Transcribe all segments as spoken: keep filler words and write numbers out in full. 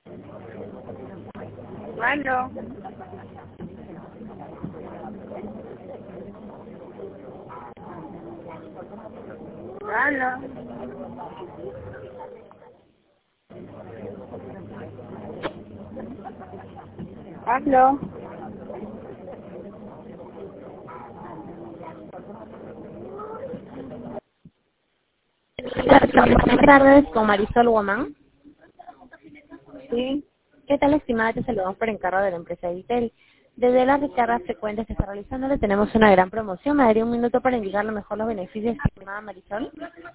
Aló. Aló. Aló. Buenas tardes, con Marisol Guamán. Sí. ¿Qué tal, estimada? Te saludamos por encargo de la empresa Vitel. Desde las recargas frecuentes que está realizando le tenemos una gran promoción. ¿Me daría un minuto para indicarle mejor los beneficios, estimada Marisol?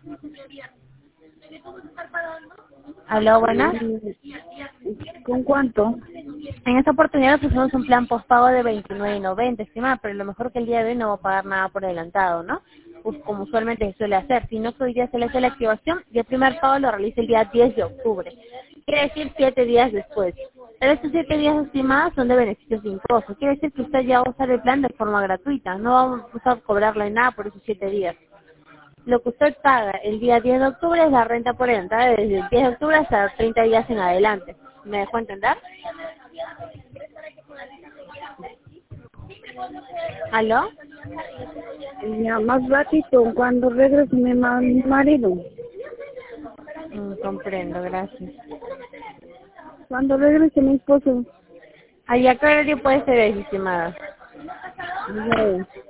Aló, buenas. ¿Con cuánto? En esta oportunidad ofrecemos un plan postpago de veintinueve noventa, estimada, pero lo mejor que el día de hoy no va a pagar nada por adelantado, ¿no? Pues como usualmente se suele hacer, sino que hoy día se le hace la activación y el primer pago lo realiza el día diez de octubre. Quiere decir siete días después. Pero estos siete días estimados son de beneficios sin costo. Quiere decir que usted ya va a usar el plan de forma gratuita. No vamos a cobrarle nada por esos siete días. Lo que usted paga el día diez de octubre es la renta por adelantada desde el diez de octubre hasta treinta días en adelante. ¿Me dejó entender? ¿Aló? Ya más ratito, cuando regrese mi, ma- mi marido. Mm, comprendo, gracias. Cuando regrese mi esposo. ¿Allá qué horario puede ser, estimada? Ya.